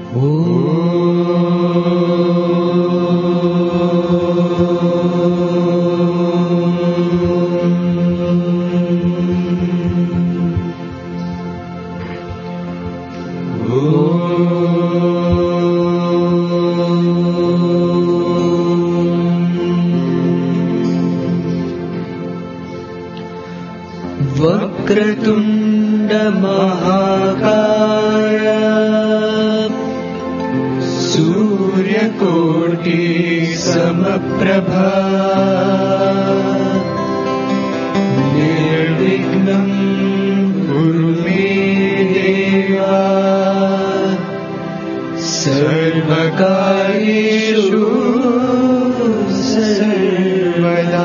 वक्रतुण्ड महाकाय सूर्यकोटि समप्रभा निर्विघ्नं कुरु मे देवा सर्वकार्येषु सर्वदा।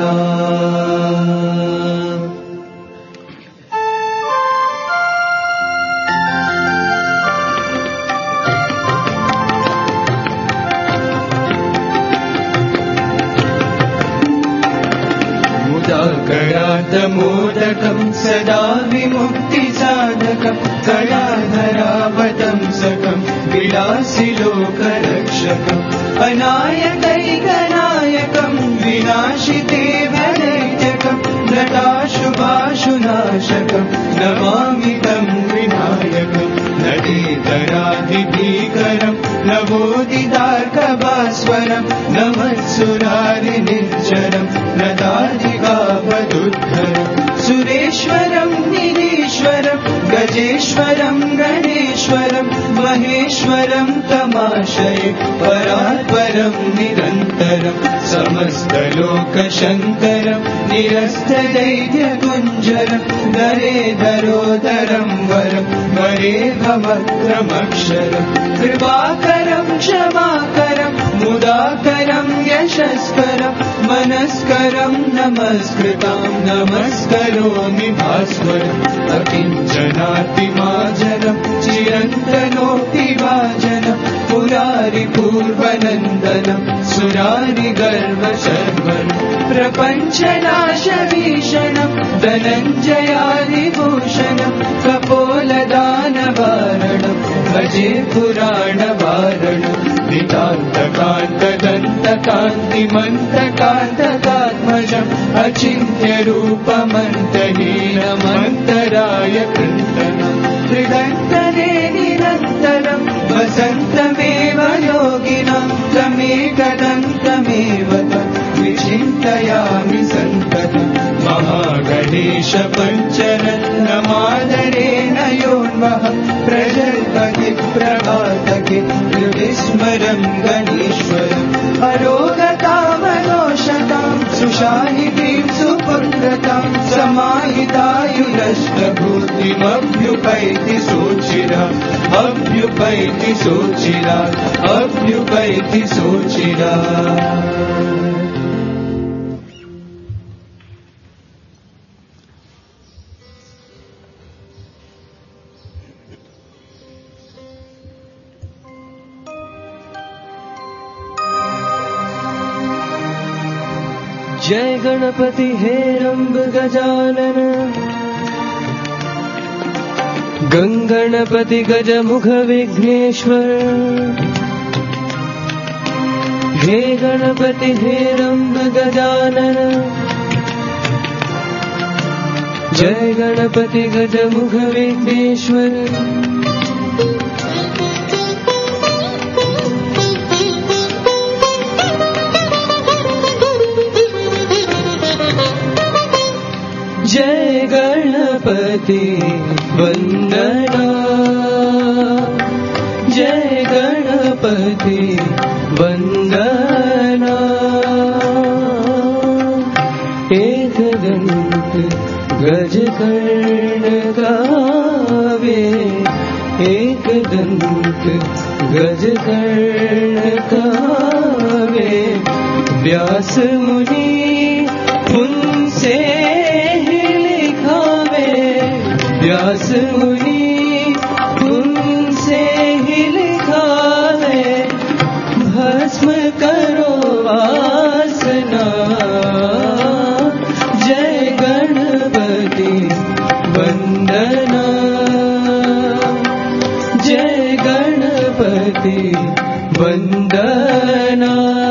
मोदकं सदा विमुक्तिसाधकं कलाधरावतंसकं विलासिलोकरक्षकम् अनायकैकनायकं विनाशितेवदैत्यकं नटाशुभाशुनाशकं नमामि तं विनायकं नदीतरादिभीकरं नवोदितार्कभास्वरं नमत्सुरारिनिर्जरं नदाधिकावदुद्धरं सुरेश्वरं निरीश्वरं गजेश्वरं गणेश्वरं महेश्वरं तमाशये परात्परं निरन्तरं समस्तलोकशङ्करं निरस्तदैत्यकुञ्जरं धरेधरोदरं वरं वरेभवक्त्रमक्षरं कृपाकरं क्षमाकरं मुदाकरं यशस्करं मनस्करं नमस्कृतां नमस्करोमि भास्वरम् अकिञ्चनातिमाजनं चिरन्तनोऽतिभाजनं पुरारिपूर्वनन्दनं सुरारिगर्वशर्वनं प्रपञ्चनाशभीषणं धनञ्जयादिभूषणं कपोलदानवारणं भजे पुराणवारणं नितान्तकान्तदन्तकान्तिमन्तकान्तकात्मजम् अचिन्त्यरूपमन्तहीनमन्तराय कृन्तनं त्रिदन्तने निरन्तरं वसन्तमेव योगिनां तमेकदन्तमेव तं विचिन्तयामि सन्ततं महागणेश पञ्चरत्नमादरेण योन्वः प्रजल्पति प्रभातके विस्मरं गणेश्वरम् अरोगतामनोषतां सुशाहितीं सुपुत्रतां समाहितायुरष्टभूतिमभ्युपैति सोचिरा अभ्युपैति सोचिरा अभ्युपैति सोचिरा। जय गणपति हेरंब गजानन गंगणपति गजमुख विघ्नेश्वर हे गणपति हेरंब गजानन जय गणपति गजमुख विघ्नेश्वर। जय गणपति वंदना जय गणपति वंदना एकदंत गजकर्ण गावे एकदंत गजकर्ण गावे व्यास मुनि उनसे व्यास मुनि उनसे ही लिखावे भस्म करो वासना। जय गणपति वंदना जय गणपति गणपति वंदना।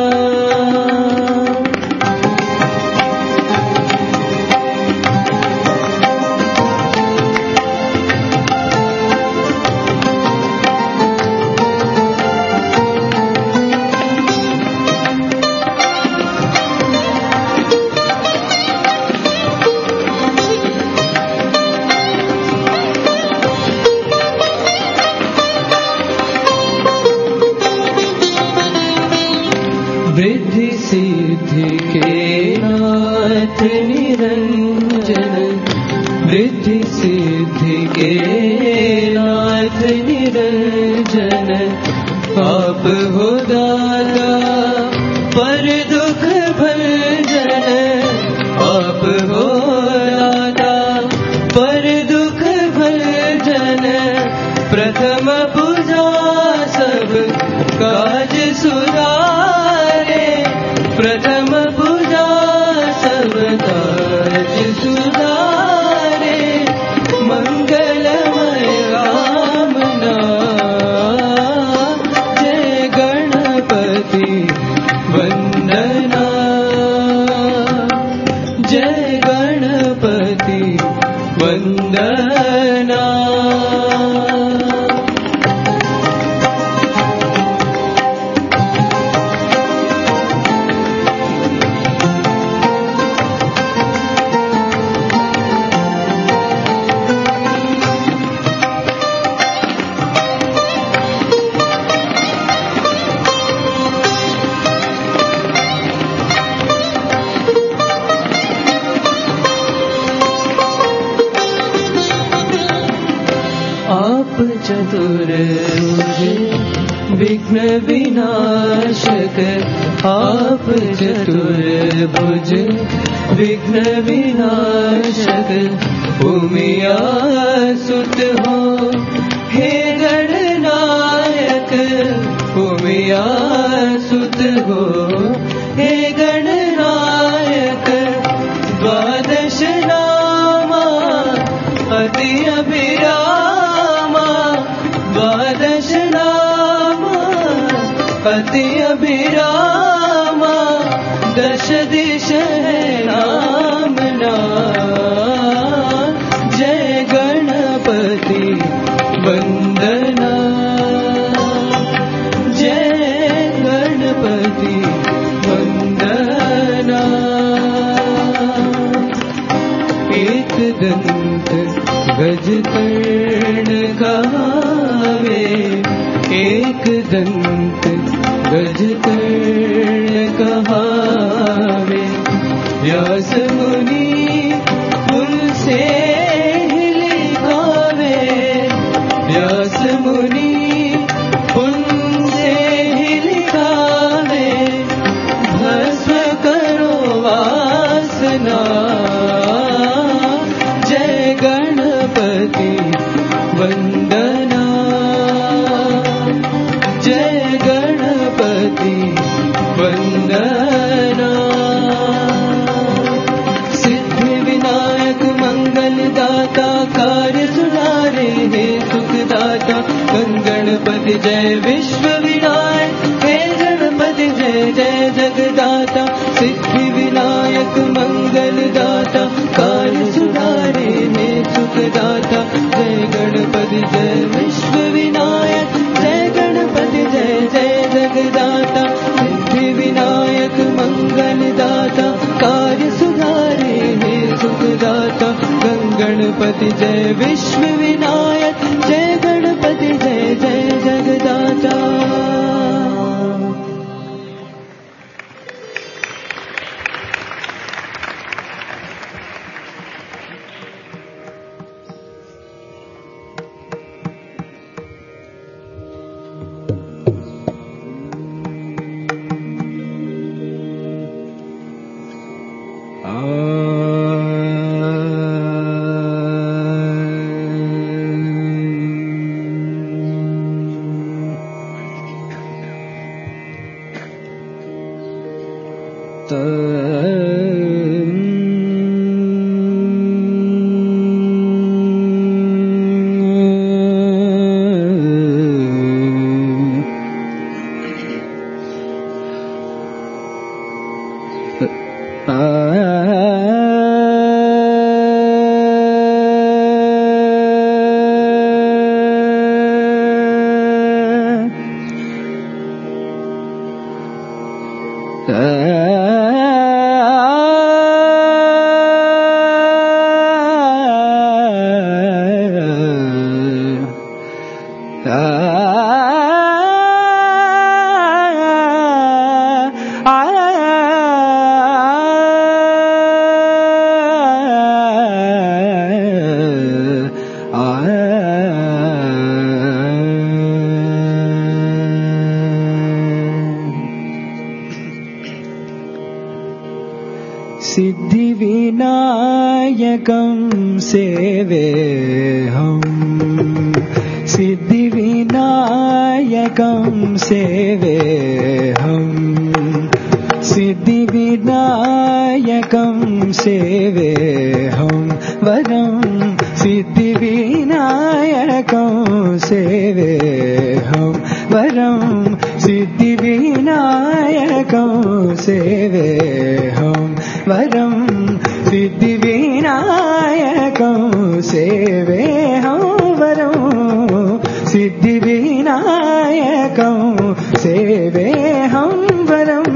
वृद्धि सिद्धि के नाथ निरंजन, वृद्धि सिद्धि के नाथ निरंजन, आप हो दाता पर दुख भंजन, आप हो दाता पर दुख भंजन, प्रथम पूजा सब काज सुधारे, प्रथम पूजा सब काज सुधारे, मंगलमय राम नाम, जय गणपति वंदना, जय गणपति वंदना। आप चतुर्भुज विघ्न विनाशक, आप चतुर्भुज विघ्न विनाशक, उमिया सुत हो हे गणनायक, उमिया सुत हो हे गणनायक, द्वादश नामा अति अभिरामा, द्वादश नामा अति अभिरामा, दश दिश है नाम नाम, जय गणपति वंदना, जय गणपति वंदना। एक दंत गज कर्ण कहावे, एक दंत गज कर्ण कहावे, व्यास मुनि उनसे लिखावे, व्यास मुनि उनसे लिखावे, भस्म करो वासना, जय गणपति वंदना, जय गणपति वंदना। सिद्धि विनायक मंगल दाता, कार्य सुधारे हे सुख दाता, गणपति जय विश्व विनायक, हे गणपति जय जय जगदाता, सिद्धि विनायक मंगल दाता, कार्य सुधारे हे सुख दाता, जय गणपति जय विश्व विनायक, जय गणपति जय जय जगदाता, सिद्धि विनायक मंगल दाता, कार्य सुधारे हे सुख दाता, गणपति जय विश्व विनायक, जय गणपति जय जय जगदाता। सिद्धिविनायकं सेवेऽहम् सिद्धिविनायकं सेवेऽहम् सिद्धिविनायकं सेवेऽहं वरं सिद्धिविनायकं सेवेऽहं वरं सिद्धिविनायकं सेवेऽहं वरं सिद्धिविनायकं सेवेऽहं वरं सिद्धिविनायकं सेवेऽहं वरं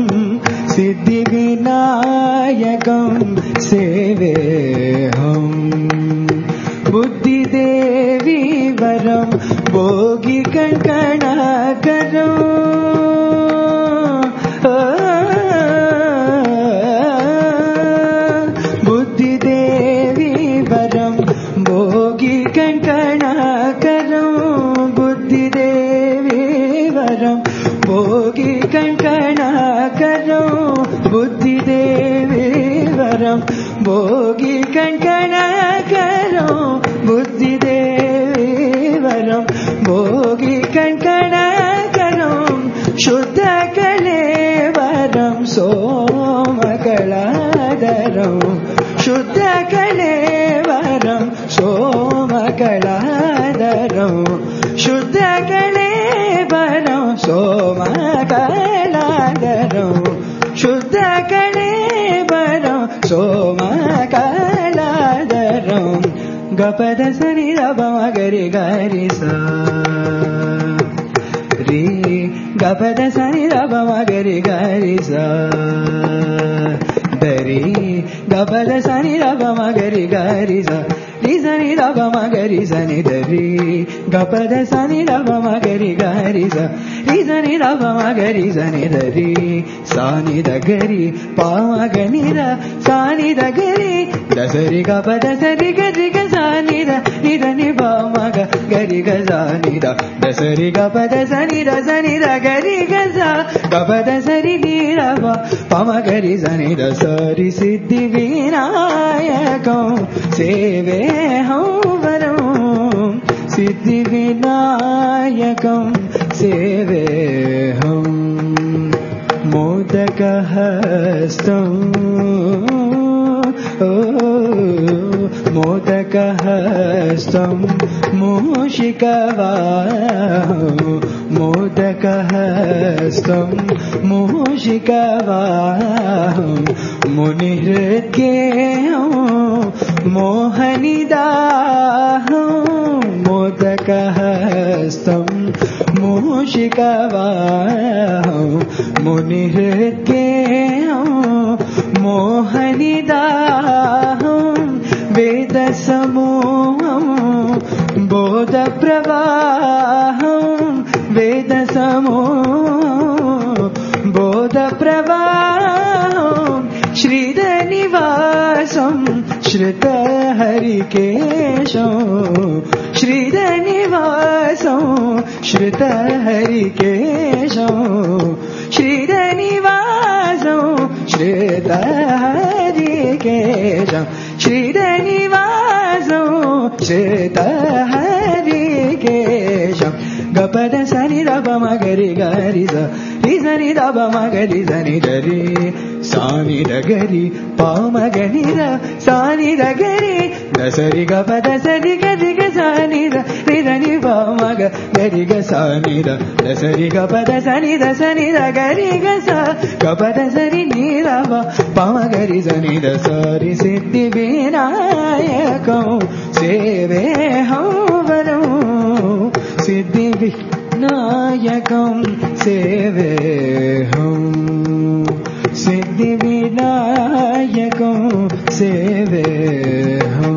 सिद्धिविनायकं सेवेऽहं बुद्धिदेवी वरं भोगिकङ्कणकरं बुद्धिदेवी वरं भोगिकङ्कणकरं बुद्धिदेवी वरं भोगिकङ्कणकरं बुद्धिदेवी वरं भोगिकङ्कणकरं बुद्धिदेवी वरं भोगिकङ्कणकरं शुद्धकलेवरं सोमकलाधरं शुद्धकलेवरं सोमकलाधरं शुद्धकलेवरं सोमकलाधरं शुद्धकलेवरं सोमकलाधरं गपद सनि रबमगरि गरि सा रे गपद सनि रबमगरि गरि सा दरि गपद सनि रबमगरि गरि सा रि सनि रबमगरि सनि दरि गपद सनि रबमगरि गरि सा रि सनि रबमगरि सनि दरि सानि दगरि पामगनि र सानि दगरि दसरि गपद सरि गरि ग सानि द नि द नि पामग गरि ग सानि द दसरि गपद सनि द गरि ग सा गपद सरि नि र पामगरि सनि द सरि सिद्धिविनायकं सेवेऽहं वरं सिद्धिविनायकं सेवेऽहं मोदकहस्तं मोदकहस्तं मूषिकवाहं मोदकहस्तं मूषिकवाहं मुनिहृद्गेहं मोहनिदाहं मोदकहस्तं मूषिकवाहं मुनिहृद्गेहं मोहनिदाहं वेदसमूहं बोधप्रवाहं वेदसमूहं बोधप्रवाहं श्रीधनिवासं श्रुतहरिकेशं श्रीधनिवासं श्रुतहरिकेशं श्रीधनिवासं श्रुतहरिकेशं श्रीधनिवासं श्रुतहरिकेशं गपद सनि रबमगरि गरि सा रि सनि रबमगरि सनि दरि सानि दगरि पामगनि र सानि दगरि दसरि गपद सरि गरि ग सानि द रि దని पामग गरि ग सानि द दसरि गपद सनि द गरि ग सा गपद सरि नि र पामगरि सनि द सरि सिद्धिविनायकं सेवेऽहं वरं सिद्धिविनायकं सेवेऽहम् सिद्धि विनायकों सेवे हम।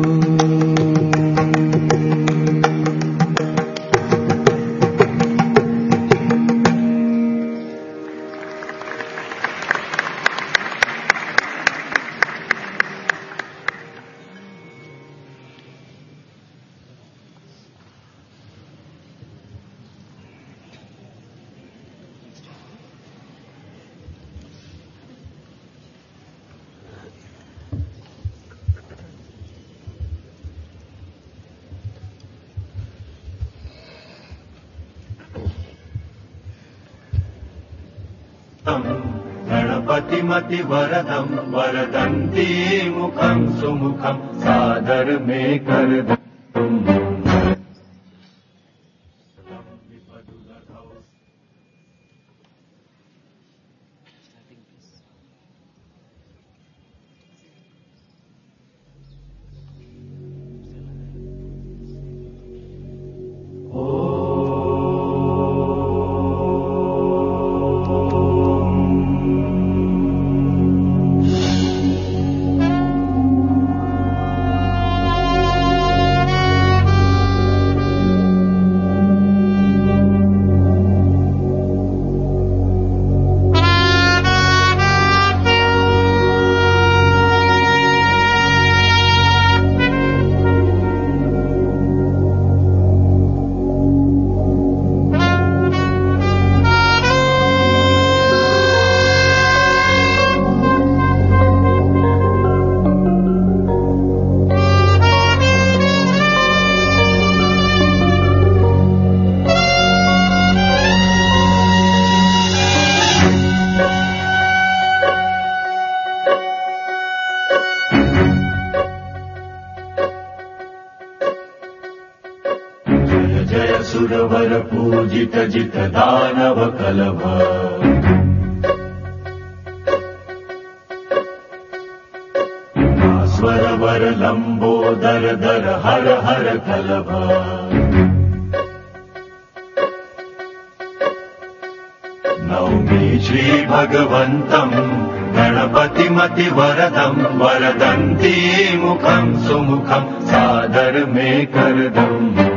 गणपतिमति वरदं वरदन्ती मुखं सुमुखं सादर में कर सुरवर पूजित जित दानव कलभ स्वरवर लंबोदर दर हर हर कलभ नौमि श्री भगवन्तं गणपतिमति वरदं वरदन्ती मुखं सुमुखं सादर में करदम्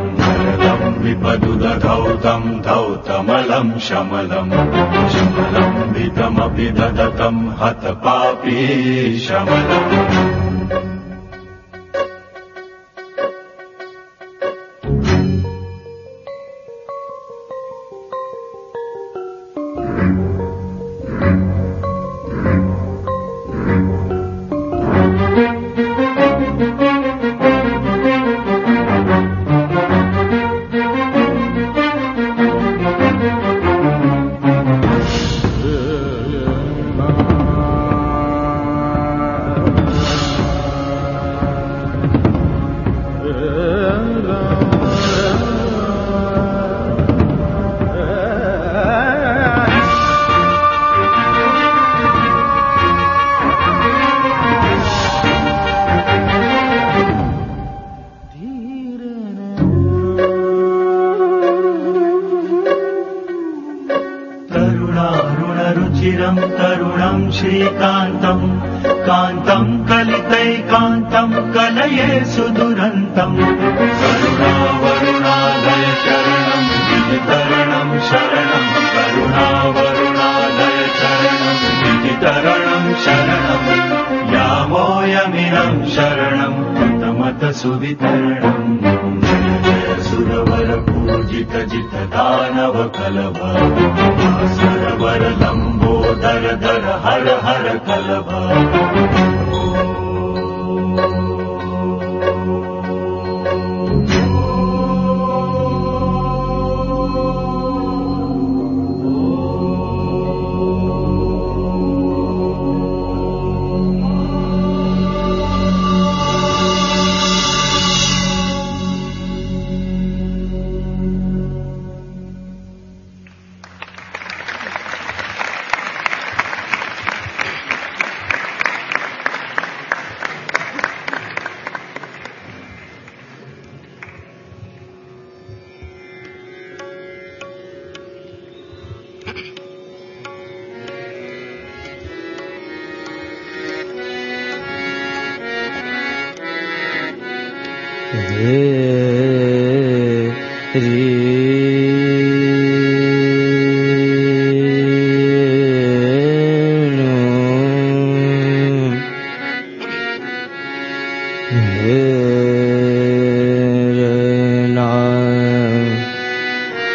विपदुदधौतं धौतमलं शमलं शमलं वितमपि ददतं हतपापी शमलम् तरुणं श्रीकान्तं कान्तं कलितैकान्तं कलये सुदुरन्तं करुणावरुणालय शरणं विधितरणं शरणं करुणावरुणालय शरणं विधितरणं शरणं यामोऽयमिनं शरणं कृतमत सुवितरणम् सुरवर पूजित जित दानव कलभ सरवर लंबोदर दर हर हर कलभ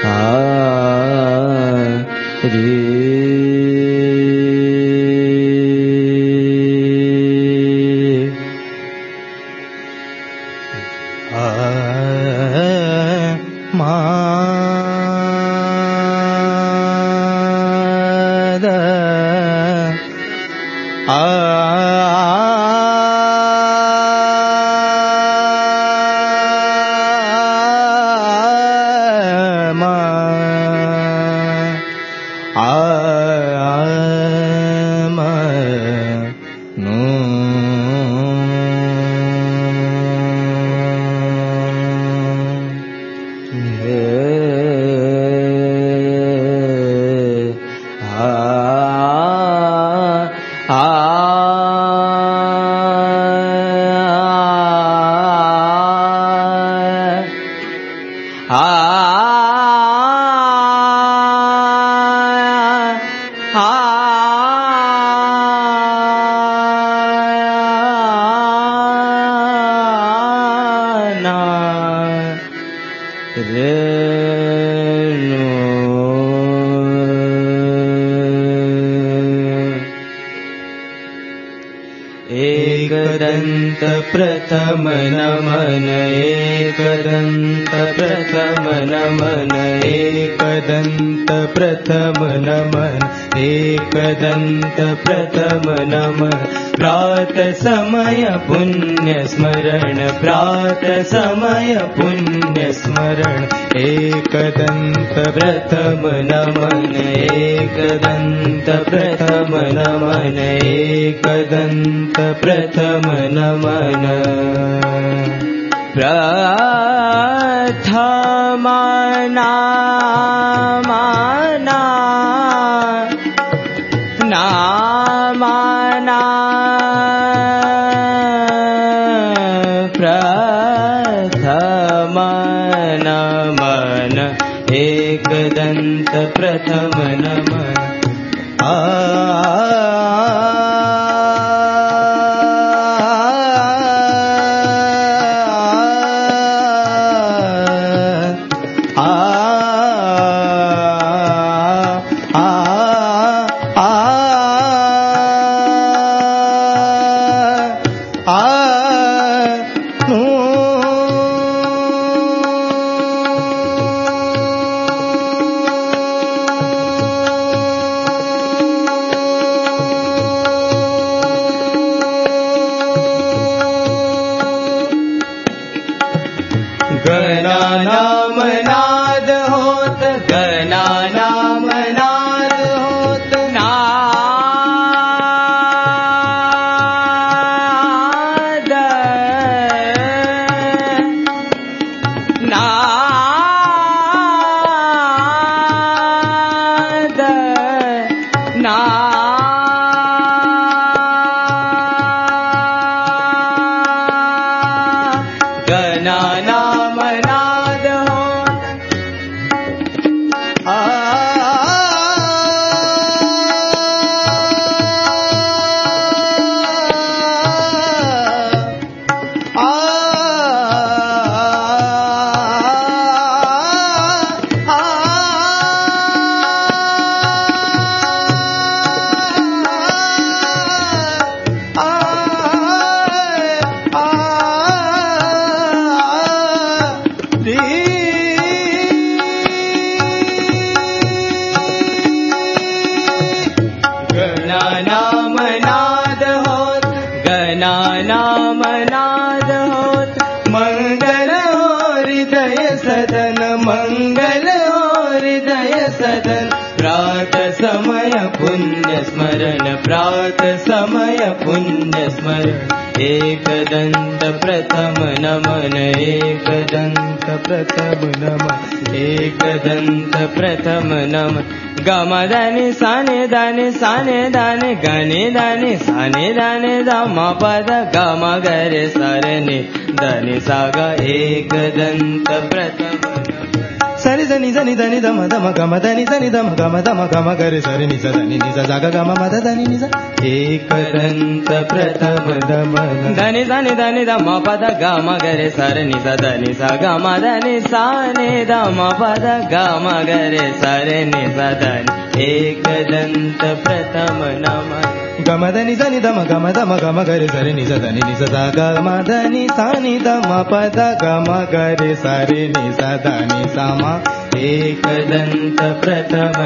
प्रथम नमन एकदन्त प्रथम नमन एकदन्त प्रथम नमन एकदन्त प्रथम नमन प्रात समय पुण्य स्मरण प्रात समय पुण्य स्मरण एकदन्त प्रथम नमन एकदन्त प्रथम नमन एकदन्त प्रथम नमन प्रथम नामना नामना प्रथम नमन एकदन्त प्रथम नमन प्रात समय पुण्य स्मरण एकदन्त प्रथम नमन एकदन्त प्रथम नमन एकदन्त प्रथम नमन गमदानि साने दाने गने दाने साने दाने दम पद गम गरे सरने धनि साग एकदन्त प्रथम సరి సని సని దని దమ దమ గమ దని సని దమ గమ దమ గమ గరి సరి నిస దని నిస జగ గమ మద దని నిస ఏకదంత ప్రథమ దమన దని సని దని దమ పద గమ గరి సరి నిస దని స గమ దని సాని దమ పద గమ గరి సరి నిస దని ఏకదంత ప్రథమ నమన గమదని సని దమ గమ దమ గమ గరి సరి నిస దని నిస గమ దని సాని దమ పద గమ గరి సరి నిస దని సమ ఏకదంత ప్రథమ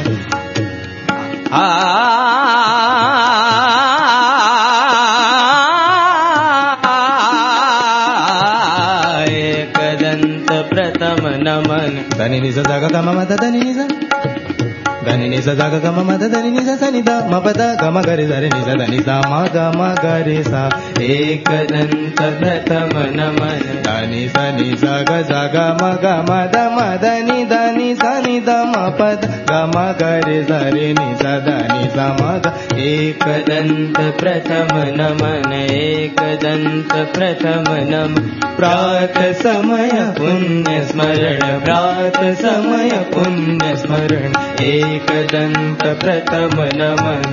ఏకదంత ప్రథమ నమన దని నిస జగ గమ మద దని నిస దని నిస జగ గమ మద దని నిస సని ద మ పద గమ గరి సరి నిస దని స మ గమ గరి స ఏకదంత ప్రథమ నమన దని సని సగ సగ మ గమ ద మ దని దని సని ద మ పద గమ గరి సరి నిస దని స మ గ ఏకదంత ప్రథమ నమన ఏకదంత ప్రథమ నమ ప్రాత సమయ పుణ్య స్మరణ ప్రాత సమయ పుణ్య స్మరణ ఏకదంత ప్రథమ నమన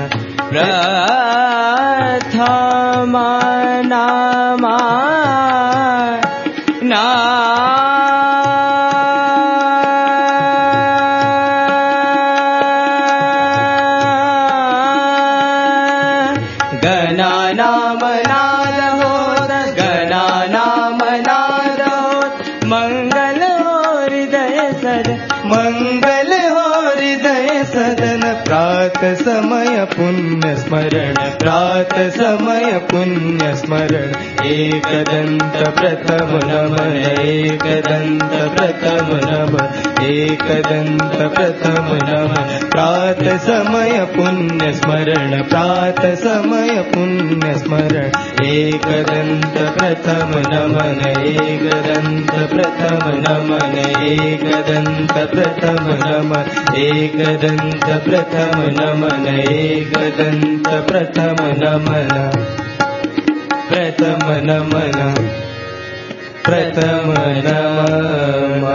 ప్రథమ నమ నా గణా నామ నాద హోత గణా నామ నాద హోత మంగళ హృదయ సద మంగళ హృదయ సదన ప్రాత సమయ పుణ్య స్మరణ ప్రాత సమయ పుణ్య స్మరణ ఏకదంత ప్రథమ నమన ఏకదంత ప్రథమ నమన ఏకదంత ప్రథమ నమన ప్రాత సమయ పుణ్య స్మరణ ప్రాత సమయ పుణ్య స్మరణ ఏకదంత ప్రథమ నమన ఏకదంత ప్రథమ నమన ఏకదంత ప్రథమ నమన ఏకదంత ప్రథమ నమన ఏకదంత ప్రథమ నమన ప్రథమ నమన ప్రథమ నమన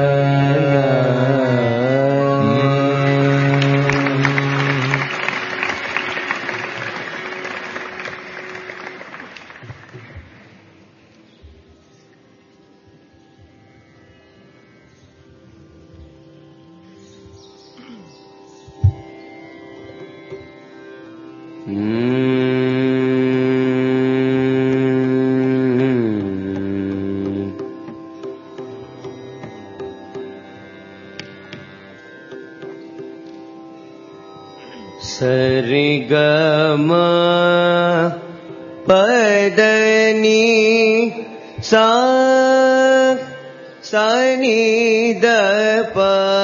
సరి గమ పదని సా సని ద ప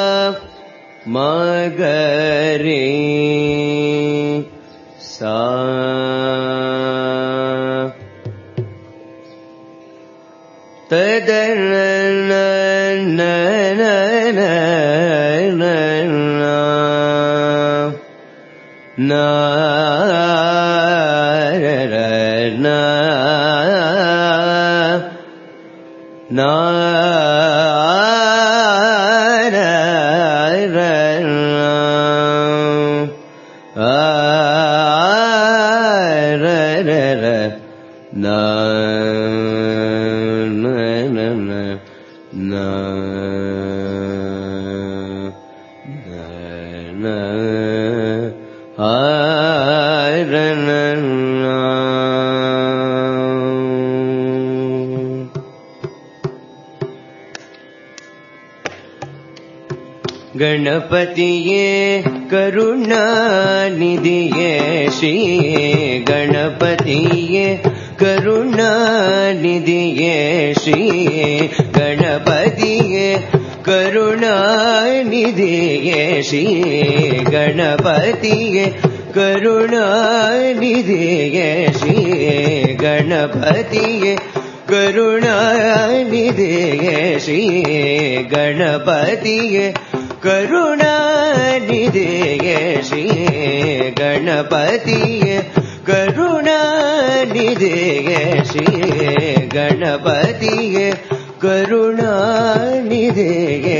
మగరి సా తదన నా నా गणपतिये करुणानिधिये श्री गणपतिये करुणानिधिये श्री गणपतिये करुणानिधिये श्री गणपतिये करुणानिधिये श्री गणपतिये करुणानिधिये श्री गणपतिये करुणानिधिये श्री गणपतिये करुणानिधिये श्री गणपतिये கருணாநிதியே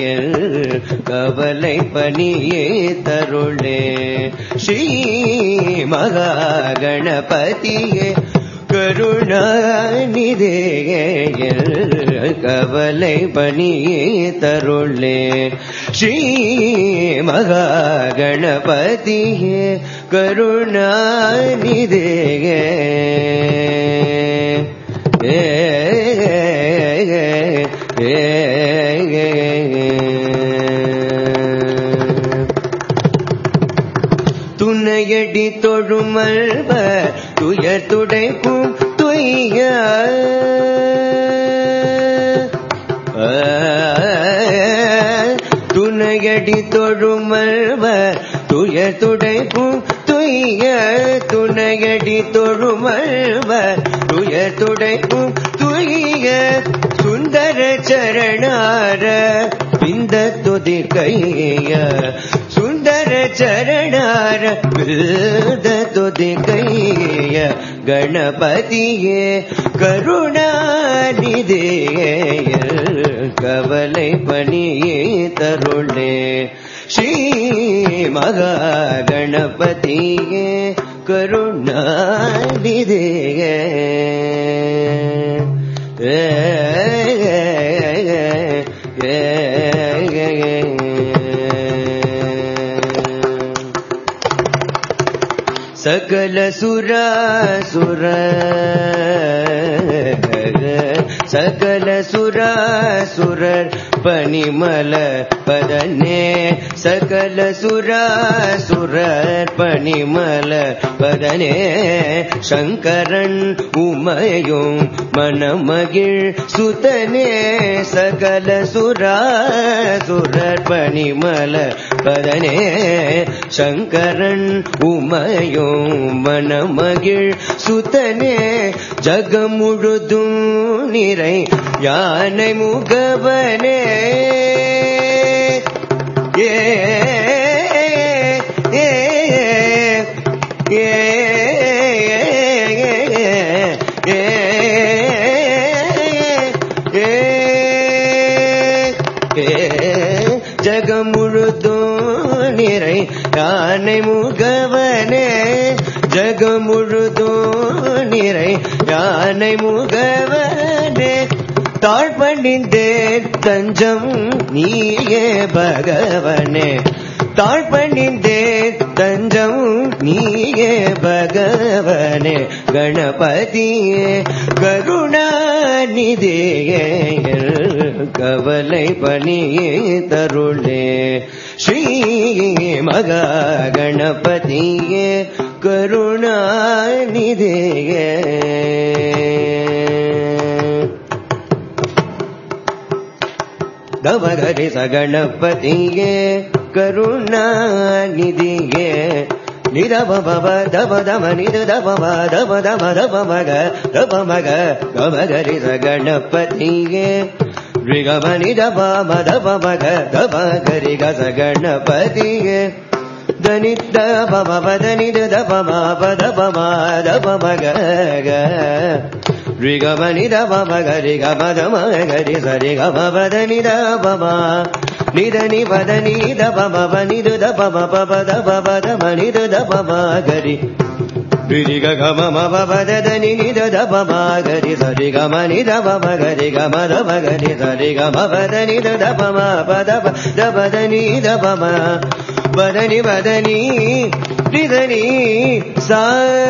கவலை பணியே தருளே ஸ்ரீ மகா கணபதியே கருணாநிதியே கவலை பணியே தருளே ஸ்ரீ மகா கணபதியே கருணாநிதியே துணையடி தொழுமல்வ துயர் துடைக்கும் துய்ய துணையடி தொழுமல்வ துயர் துடைக்கும் துய்ய துணையடி தொழுமல்வ துயர் துடைக்கும் துய்ய சுந்தர சரணார இந்த துதி கைய சுந்தர சரணார விருத துதி கைய கணபதியே கருணாநிதியே கவலை பணியே தருளே ஸ்ரீ மகா கணபதியே கருணாநிதியே सकल सुरासुर सकल सुरासुरर पनिमल पदने सकल सुरासुरर पनिमल पदने शंकरन उमयुं मनमगिर सुतने सकल सुरासुरर पनिमल पदने शंकरन उमयुं மனமகிழ் சுதனே ஜகமுழுதும் நிறை யானை முகவனே ஏ ஏ ஏ ஜகமுழுதும் நிறை யானை முகவனே ஜகமுழுதும் நிறை யானை முகவனே தாழ்பணிந்தேன் தஞ்சம் நீயே பகவனே தாழ்பணிந்தேன் தஞ்சம் நீயே பகவனே கணபதியே கருணாநிதியே கவலை பணியே தருளே ஸ்ரீ மகா கணபதியே கருணாநிதியே தவகரி சகணபதியே கருணாநிதியே நிதப பவ தப தம நித தப தப தம தப மக தப மக கமகரி சகணபதியே ரிகம நிதப மதப மக தப கரி கச கணபதியே தனித பவ பதனித தப மா பத பமா தப மக ரிகம நிதப மக ரிகம தம கரி சரி கம பதனித பமா நிதனி பதனி தப மப நித தப மப பத பத மனித தப மகரி ரிக கம மப பதனி நித தப மகரி சரி கம நித பம கரி கம தப கரி சரி கம பதனி தப ம பத பதனி தப ம பதனி பதனி நிதனி சா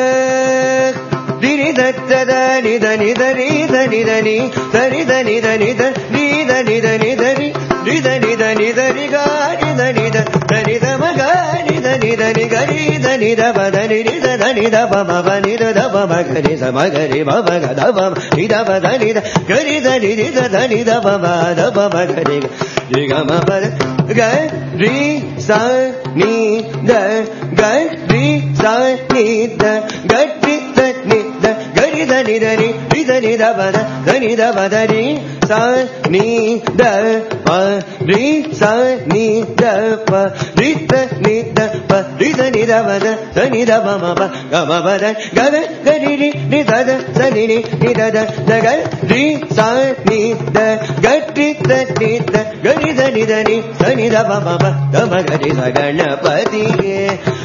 திரி தத்தத நித நிதரி தனிதனி தரி தனி தனி நித நித நிதரி நித நித நிதரி காரி தனித தனித மகாரி தனித நிகரி தனித பதனி நித தனித பம பனித தப மகரி சமகரி மமக தப நித பதனித கரி தனி நித தனித பம தப மகரி ரிகம பத க ரி ச நி த க ரி ச நி த கரி த நி த கரி దని దని దని ద పద దని ద పద రి స ని ద ప రి స ని ద ప రి ద ని ద ప రి ద ని ద పద దని ద ప మ ప గ మ ప ద గ ద గ రి రి ని ద ద స ని ని ని ద ద ద గ రి స ని ద గ రి ద ని ద గ రి ద ని ద ని స ని ద ప మ ప ద మ గ రి స గణపతియే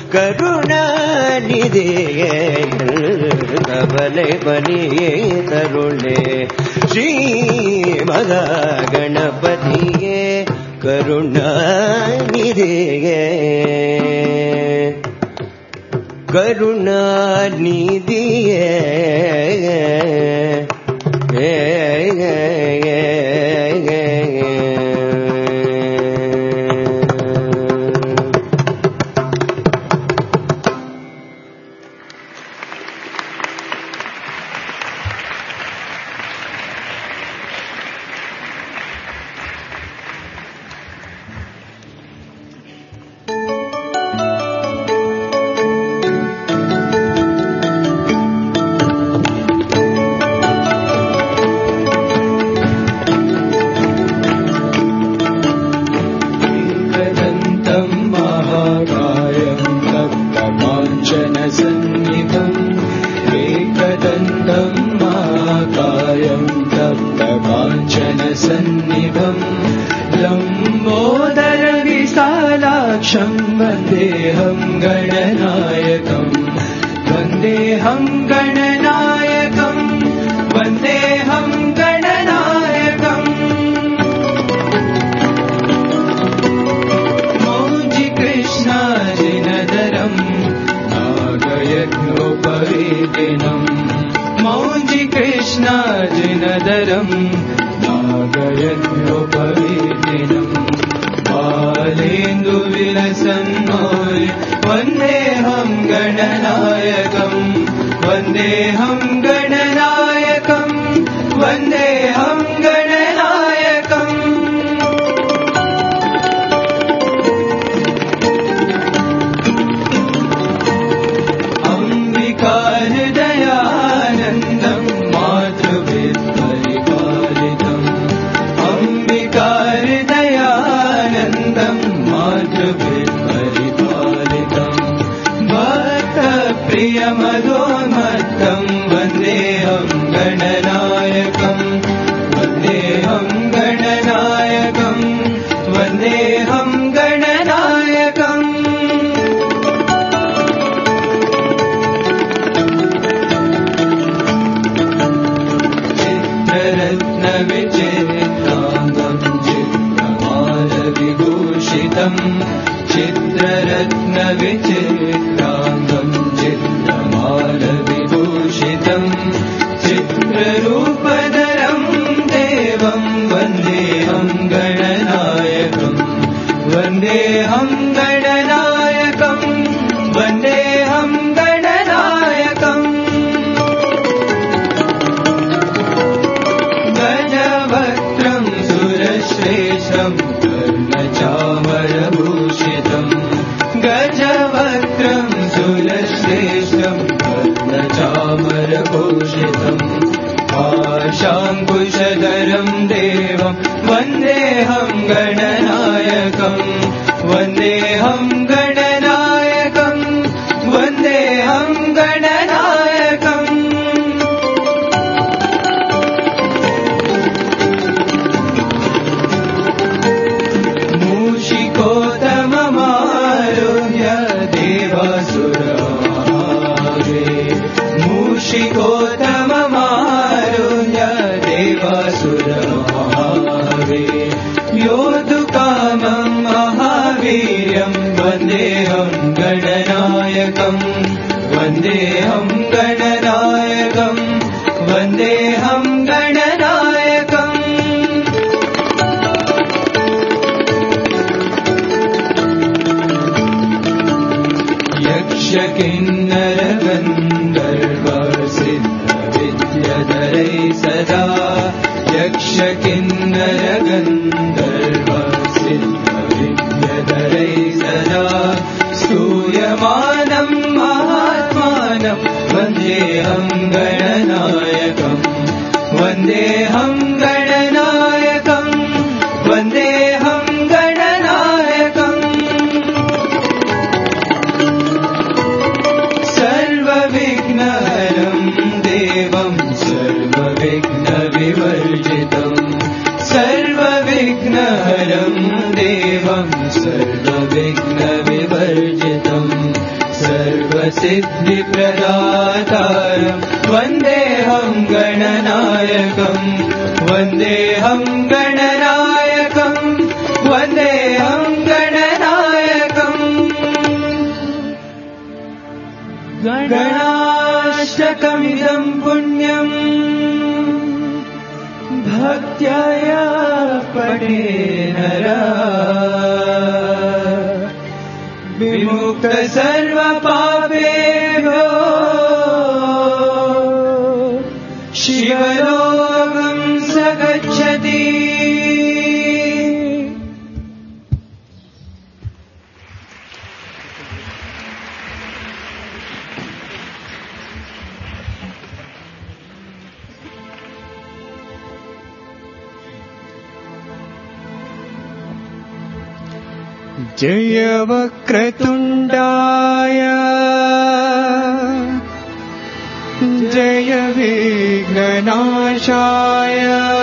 కరుణానిధియే కబలై పనియే తరుణే శ్రీ మగా గణపతియే కరుణానిధియే కరుణానిధియే स्तूयमानं महात्मा ध्यानम् वन्देऽहं गणनायकम् वन्देऽहं गणनायकम् वन्देऽहं गणनायकम् सर्वविघ्नहरं देवं सर्वविघ्नविवर्जितम् सर्वविघ्नहरं देवं सर्वविघ्नविवर्जितम् सर्वसिद्धिप्रदातारं वन्देऽहं गणनायकम् वन्देऽहं गणनायकम् वन्देऽहं गणनायकम् गणाष्टकमिदं पुण्यम् भक्त्या पठे नरः विमुक्त सर्वपापेभ्यो शिवलोकं स गच्छति। जय वक्रतुण्डाय जय विघ्ननाशाय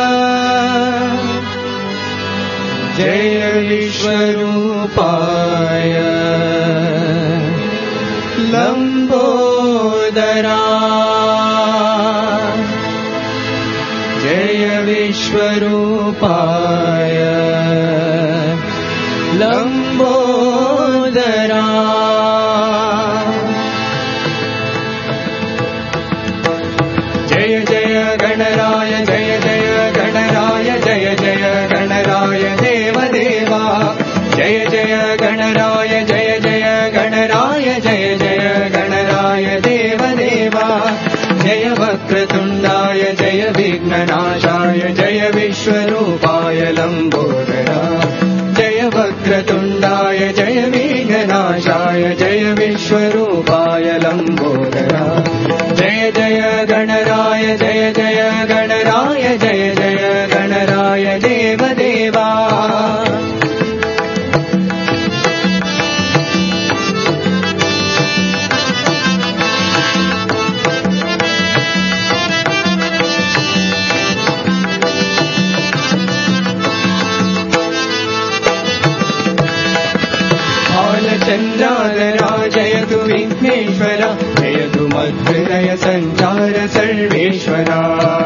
जय विश्वरूपाय लम्बोदरा जय विश्वरूपाय लम्बोदरा जय जय गणराय जय जय गणराय जय जय गणराय देवदेवा जय जय गणराय जय जय गणराय जय जय गणराय देवदेवा जय वक्रतुण्डाय जय विघ्ननाशाय जय विश्वरूपाय लम्बोदरा जय वक्रतुण्डाय जय विघ्ननाशाय जय विश्वरूपाय लम्बोदरा जय जय गणराय जय जय गणराय जय जय गणराय देवदेवा चन्द्राधरा जयतु विघ्नेश्वरा जयतु मद्हृदय सञ्चार सर्वेश्वरा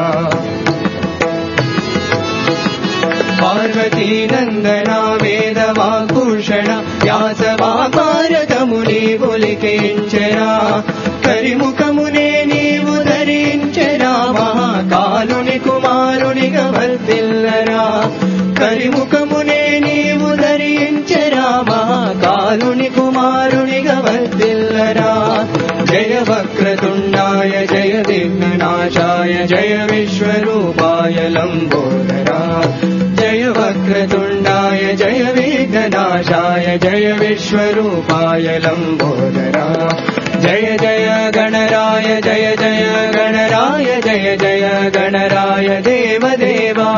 पार्वती नन्दना वेदवाग्भूषण व्यासवाकारतमुनि बुलिकेञ्चरा करिमुखमुने नीवु धरिञ्चरा महाकालुनि कुमारुनि गवर्तिल्लरा करिमुखमुने नीवु धरिञ्चरा महाकालुनि कुमारुनि गवर्तिल्लरा जय वक्रतुण्डाय जय विघ्ननाशाय जय विश्वरूपाय लम्बोदरा जय वक्रतुण्डाय जय विघ्ननाशाय जय विश्वरूपाय लम्बोदरा जय जय गणराय जय जय गणराय जय जय गणराय देवदेवा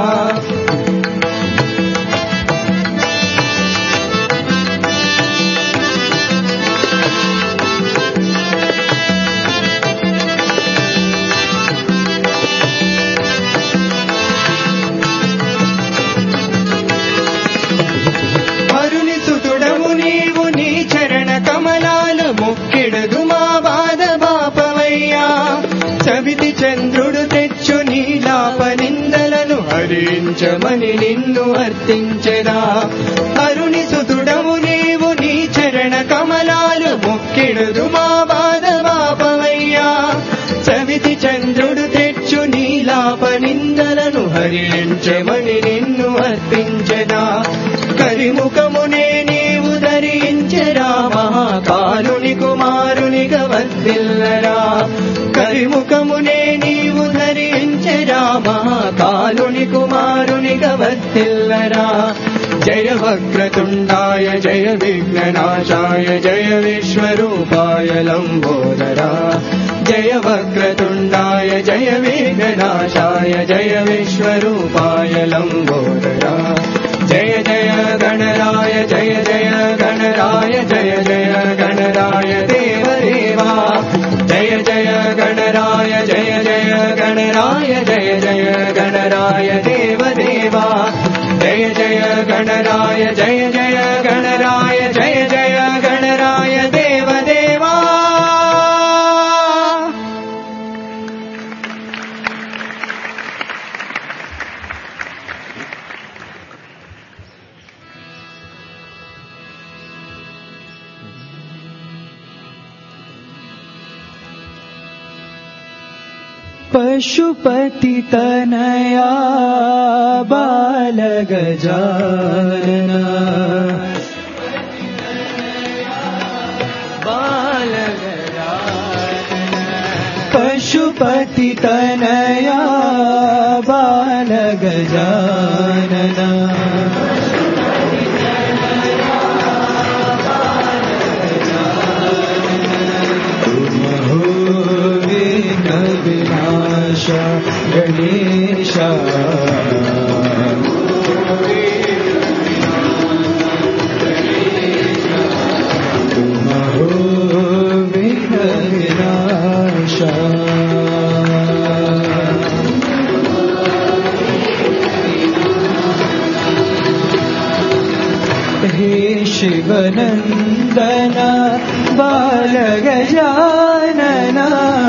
ముక్కిడదు మా బాధ బాపవయ్యా సవితి చంద్రుడు తెచ్చు నీలాప నిందలను హరించమని నిన్ను అర్థించెదా అరుణి సుతుడము నీవు నీ చరణ కమలాలు ముక్కిడదు మా బాధ బాపవయ్యా సవితి చంద్రుడు తెచ్చు నీలాప నిందలను హరించమని నిన్ను అర్థించెదా కరిముఖమునే నీవు ధరించెరా మహాకాలుని కుమారుని గవర్తిల్లరా కరిముఖమునే నీవు ధరించెరా మహాకాలుని కుమారుని గవర్తిల్లరా జయ जय वक्रतुण्डाय जय विघ्ननाशाय जय विश्वरूपाय लम्बोदरा जय वक्रतुण्डाय जय विघ्ननाशाय जय विश्वरूपाय लम्बोदरा जय जय गणराय जय जय गणराय जय जय गणराय देवदेवा जय जय गणराय जय जय गणराय जय जय गणराय देवदेवा जय जय गणराय जय जय गणराय जय जय गणराय देवदेवा पशुपति तनया बाल गजानना पशुपति तनया बाल गजानना विनाश गणेश तुम हो विनाश हे शिवनंदन बाल गजानना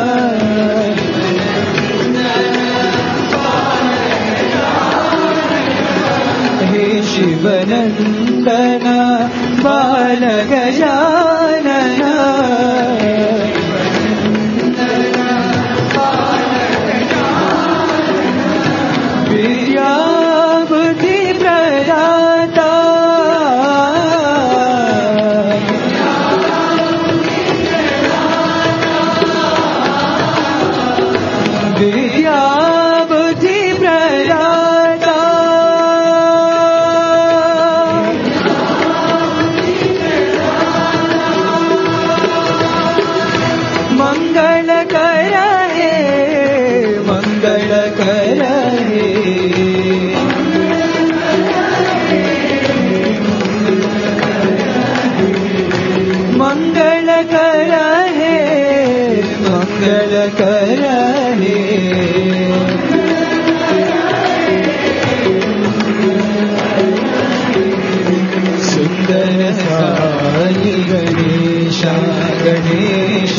शिवनंदन बाल गजानना विद्या बुद्धि प्रदाता विद्या बुद्धि प्रदाता मंगल कर हे मंगल कर हे मंगल कर हे मंगल कर हे सुंदर साई गणेश गणेश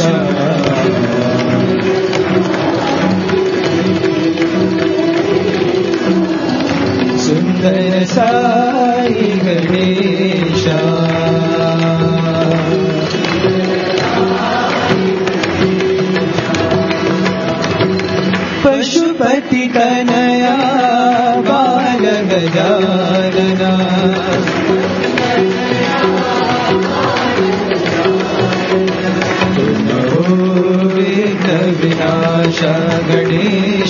सुंदर साई गणेश पशुपति तनया बाल गजानना विनाश गणेश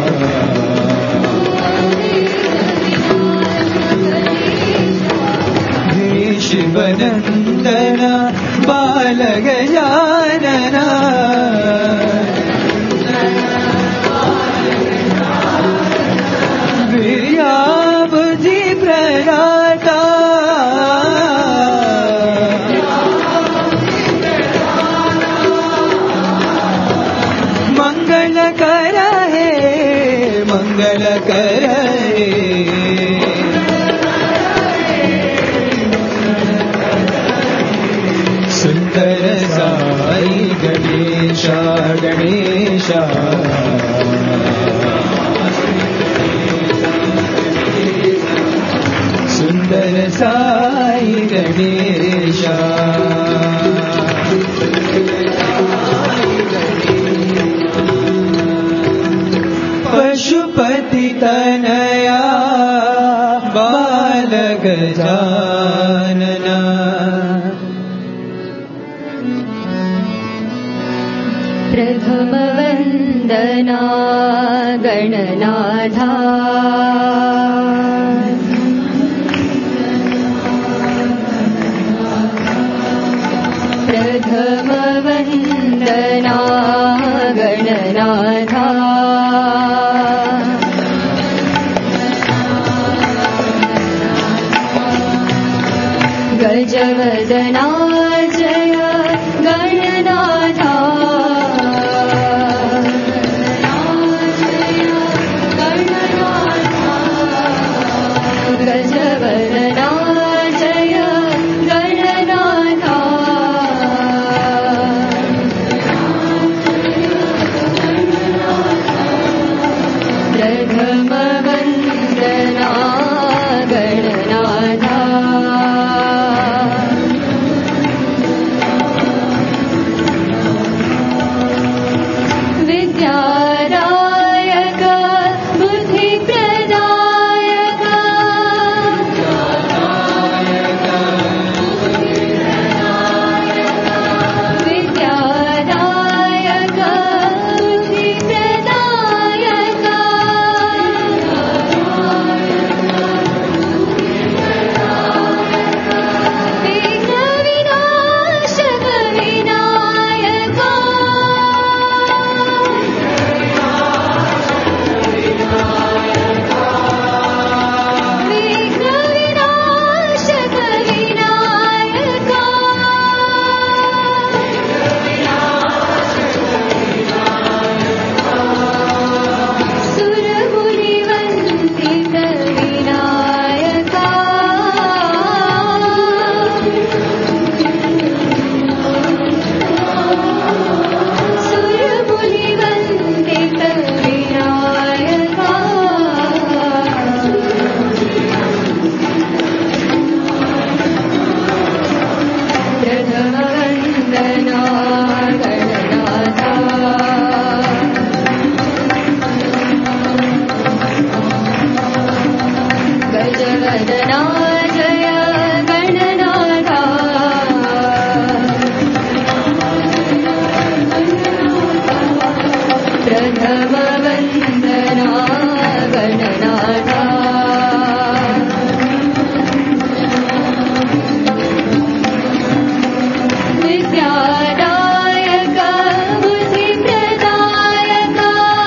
हे शिवनंदन बाल गजानना विद्या बुद्धि प्रदाता मंगल कर हे मंगल कर हे सुंदर साई गणेश गणेश सुंदर साई गणेश पशुपति तनया बाल गजानना प्रथम वंदना गणनाथा गणनाथ गजवदना जय गणनाथ गजवदना जय गणनाथ प्रथम वन्दना गणनाथ विद्यादायक बुद्धिप्रदायक विद्यादायक बुद्धिप्रदायक विघ्नविनाशक विनायक विघ्नविनाशक विनायक सुरपुरिवन्दित विनायक सुरपुरिवन्दित विनायक प्रथम वन्दना गणनाथ गजवदना जय गणनाथ प्रथम वन्दना गणनाथ विद्यादायक बुद्धिप्रदायक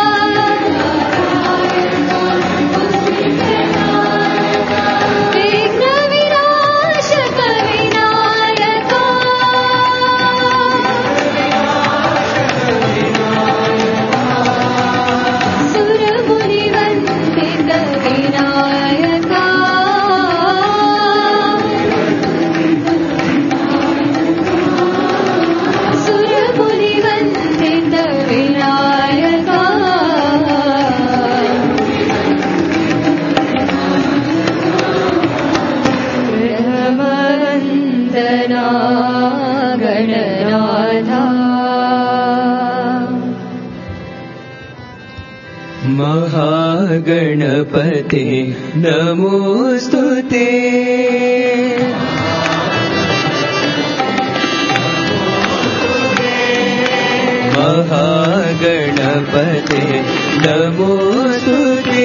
विघ्नविनाशक विनायक सुरमुनिवन्दित विनायक सुरपुरिवन्दित विनायक प्रथम वन्दना गणनाथ महागणपते नमोस्तुते महागणपते नमोस्तुते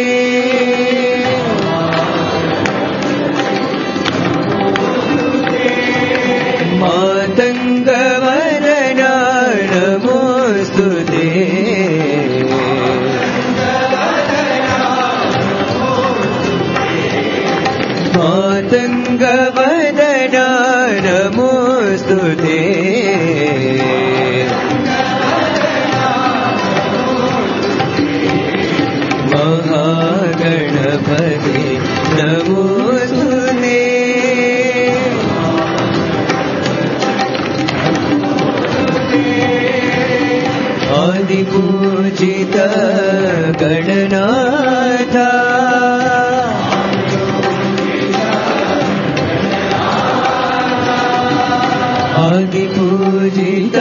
मातङ्गवदना नमोस्तुते मातङ्गवदना नमोस्तुते महागणपते नमोस्तुते आदिपूजित गणनाथ आदिपूजित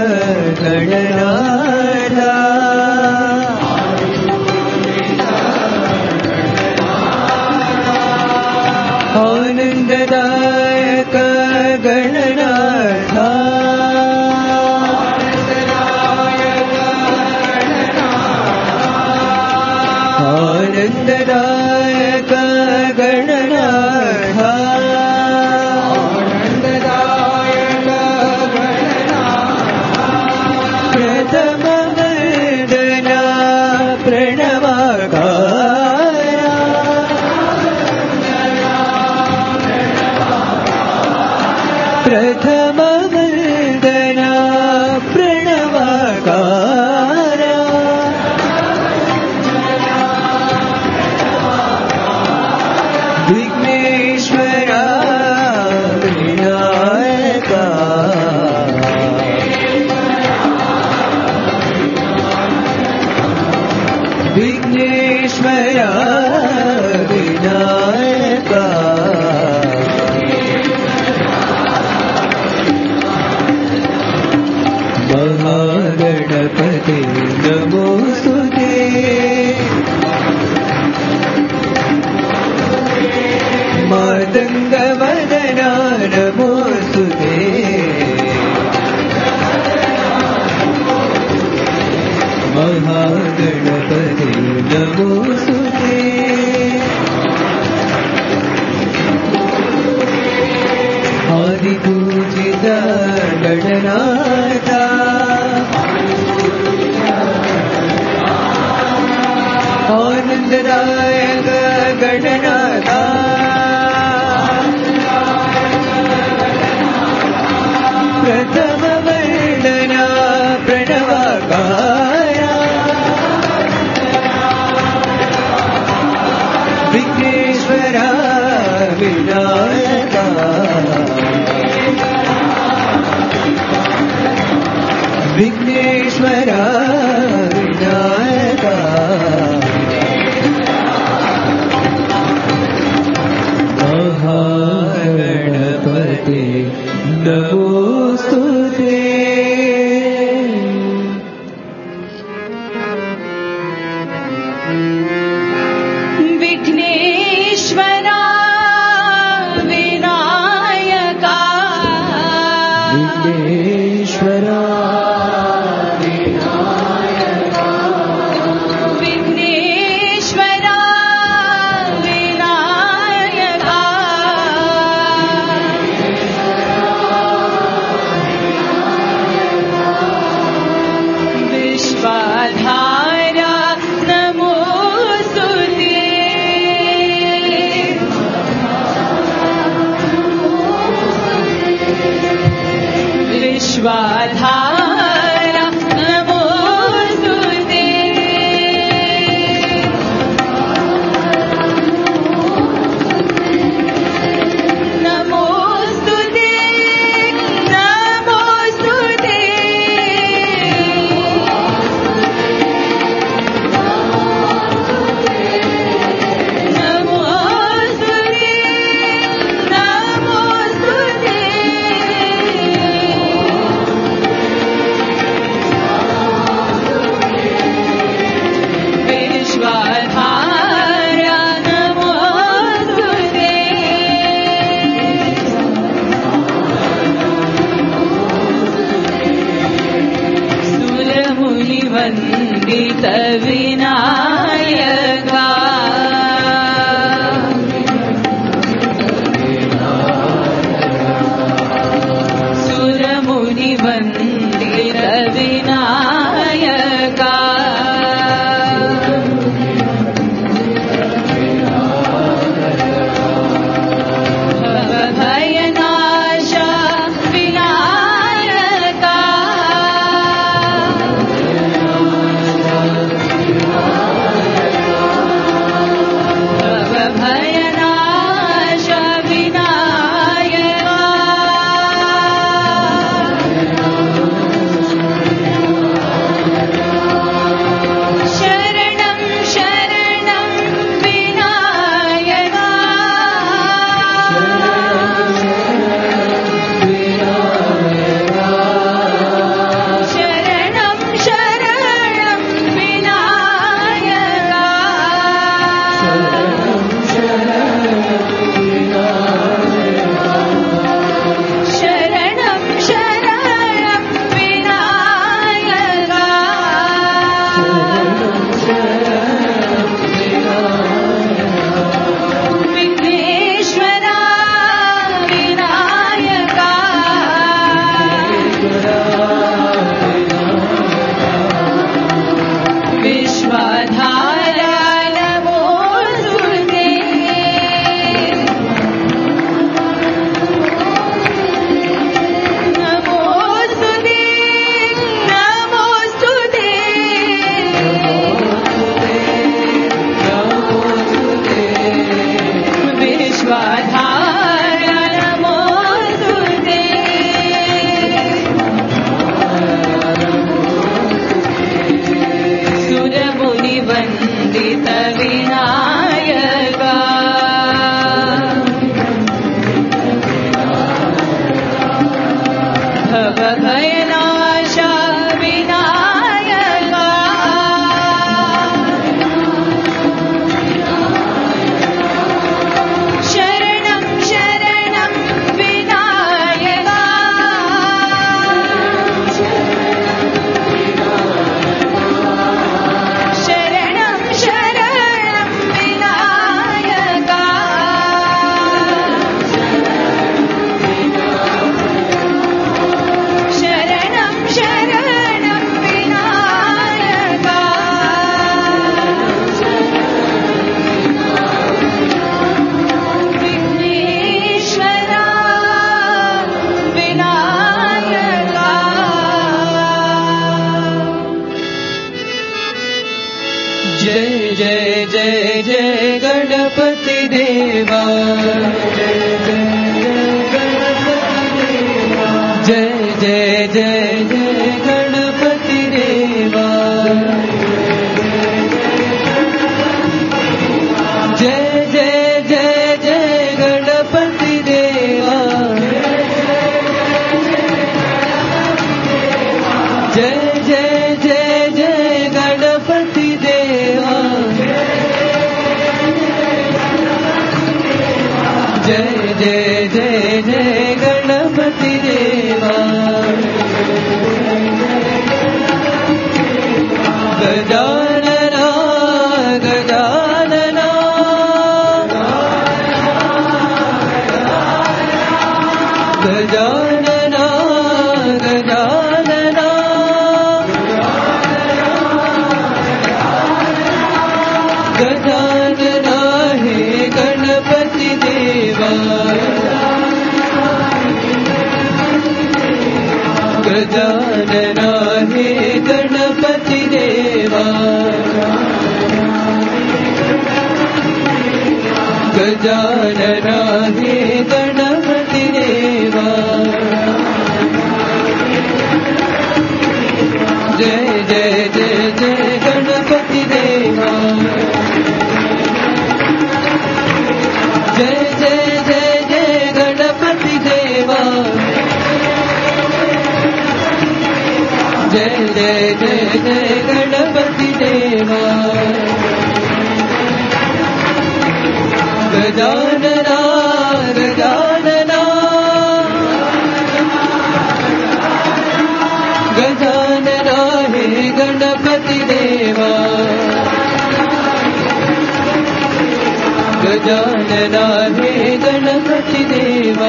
गणनाथ आनन्ददायक गणनाथ आनन्ददायक गणनाथ प्रथम वन्दना प्रथम वन्दना प्रणवाकारा विघ्नेश्वरा विनायका विघ्नेश्वरा विनायका महागणपते नमोस्तुते मातङ्गवदना नमोस्तुते महागणपते नमोस्तुते आदिपूजित गणनाथा आनन्ददायक गणनाथा प्रथम वन्दना प्रणवाकारा विघ्नेश्वरा विनायका विघ्नेश्वरा विनायका महागणपते नमोस्तुते विघ्नेश्वरा विनायका विघ्नेश्वरा विघ्नेश्वरा विनायका विश्वाधारा नमोस्तुते विश्वाधारा नमोस्तुते नमोस्तुते नमोस्तुते नमोस्तुते नमोस्तुते विश्वाधारा नमोस्तुते सुरमुनिवन्दित विनायका सुरमुनिवन्दित विनायका भयनाश विनायका भवभयनाशा विनायका शरणं शरणं विनायका शरणं शरणं विनायका शरणं शरणं विनायका विघ्नेश्वरा विनायका जय जय जय जय गणपति देवा जय जय जय जय गणपति देवा जय जय जय जय गणपति देवा जय जय जय जय गणपति देवा जय जय जय जय गणपति देवा गजानना गजानना गजानना गजानना गजानना हे गणपति देवा गजानना हे गणपति देवा गजानना हे गणपति देवा जय जय जय जय गणपति देवा जय जय जय जय गणपति देवा जय जय जय जय गणपति देवा गजानना गजानना गजानना हे गणपति देवा गजानना हे गणपति देवा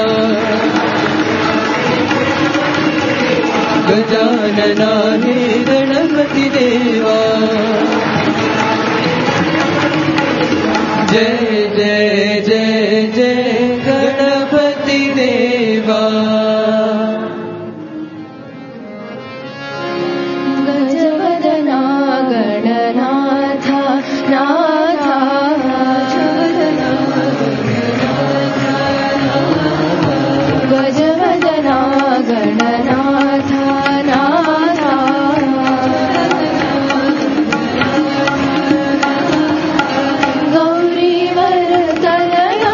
गजानना हे गणपति देवा जय जय जय जय गणपति देवा गजवदना गणनाथ नाथा गजवदना गणनाथ नाथा गौरीवर तनय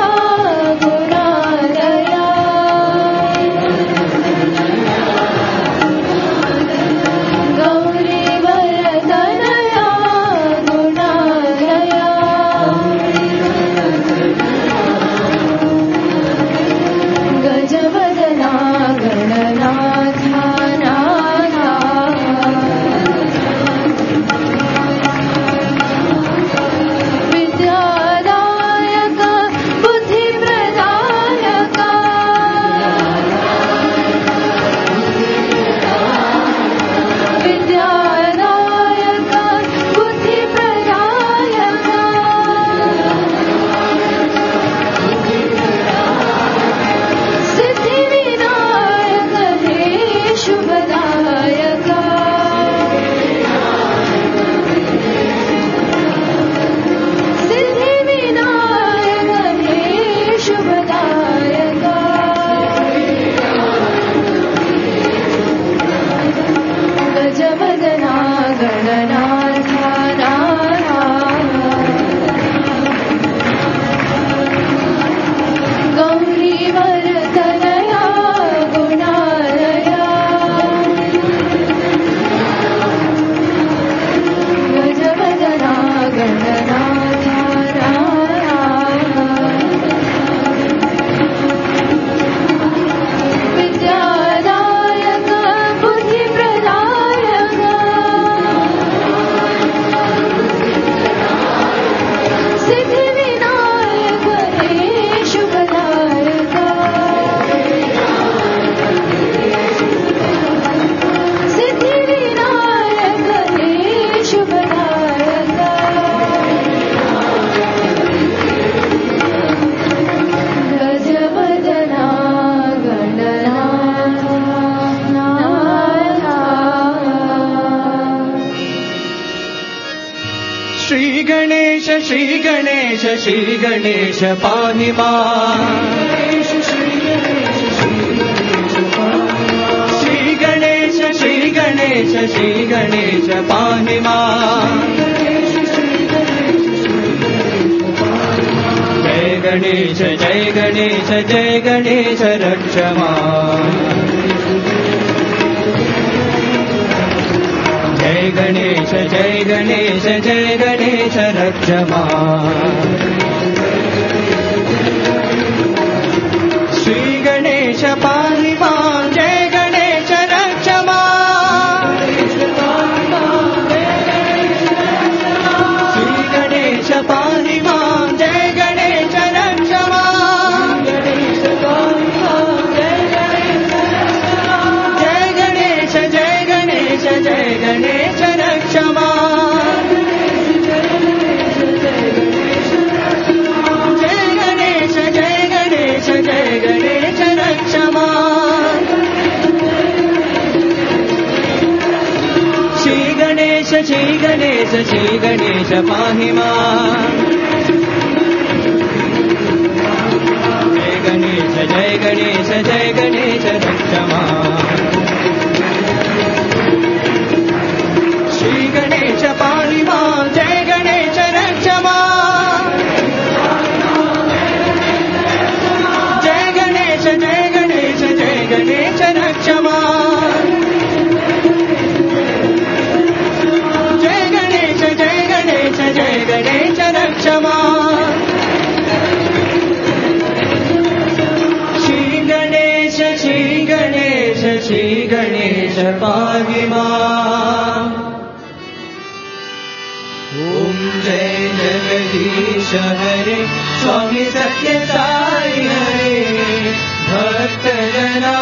श्रीगणेश पाहि माम् श्रीगणेश पाहि माम् जय गणेश रक्ष माम् जय गणेश रक्ष माम् श्री गणेश पाहि माम् जय गणेश रक्ष माम् श्री गणेश पाहि माम् जय गणेश रक्ष माम् जय गणेश रक्ष माम् जय गणेश रक्ष माम् श्री गणेश पाहि माम् जय गणेश रक्ष माम् श्री गणेश पाहि माम् जय गणेश रक्ष माम् जय गणेश रक्ष माम् जय गणेश रक्ष माम् श्री गणेश पाहि माम् ॐ जय जगदीश हरे स्वामी सत्य साई हरे भक्तजना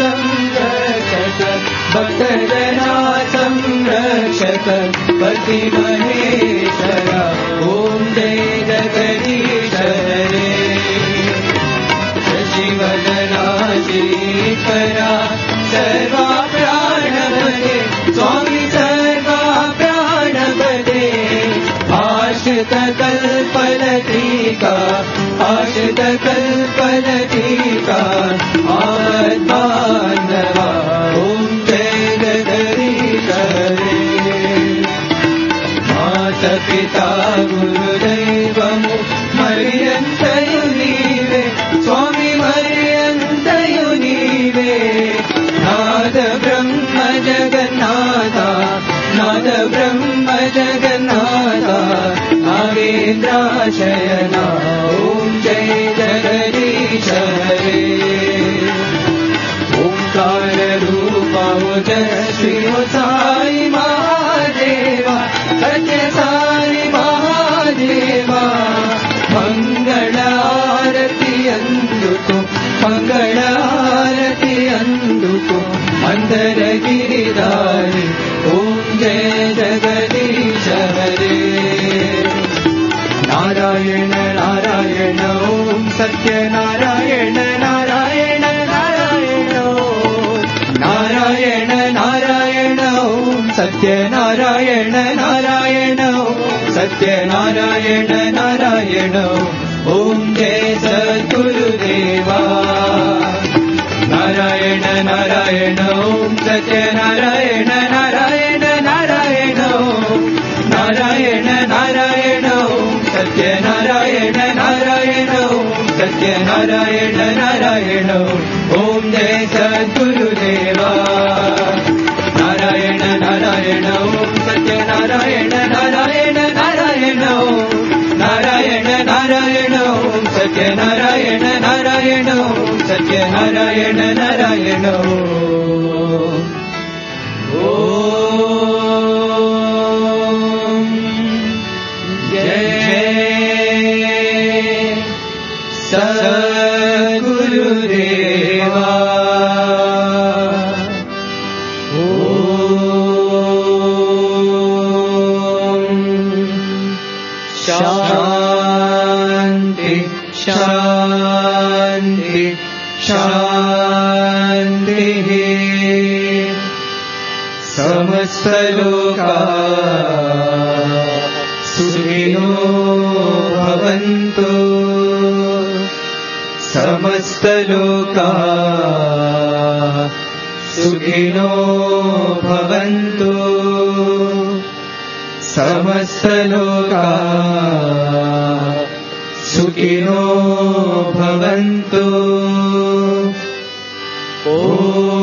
संरक्षक पति महेश्वरा ॐ जय जगदीश हरे शशिवदना श्रीकरा सर्वा प्राणपदे स्वामी सर्वा प्राणपदे आश्रित कल्पलतिका आवद्बान्धवा ॐ जय जगदीश हरे माता पिता गुरुदैवमु मर्यन्तयु नीवे स्वामी मर्यन्तयु नीवे नाद ब्रह्म जगन्नाथ नागेन्द्राशयना ॐ जय जगदीश हरे ओंकार रूपा ओजस्वी साई महादेवा सत्य साई महादेवा मंगल आरती अंदुको मंदर गिरिधारी ॐ जय जगदीश हरे नारायण ॐ सत्य नारायण ॐ सत्य नारायण ॐ जय सद्गुरुदेवा नारायण ॐ सत्य नारायण ॐ सत्य नारायण ॐ जय सद्गुरुदेवा नारायण ॐ सत्य नारायण ॐ सत्य नारायण ॐ जय सद्गुरुदेवा शांति शांति शांति समस्त लोका सुखिनो सुखिनो भवन्तु समस्तलोका सुखिनो भवन्तु समस्तलोका सुखिनो भवन्तु। ॐ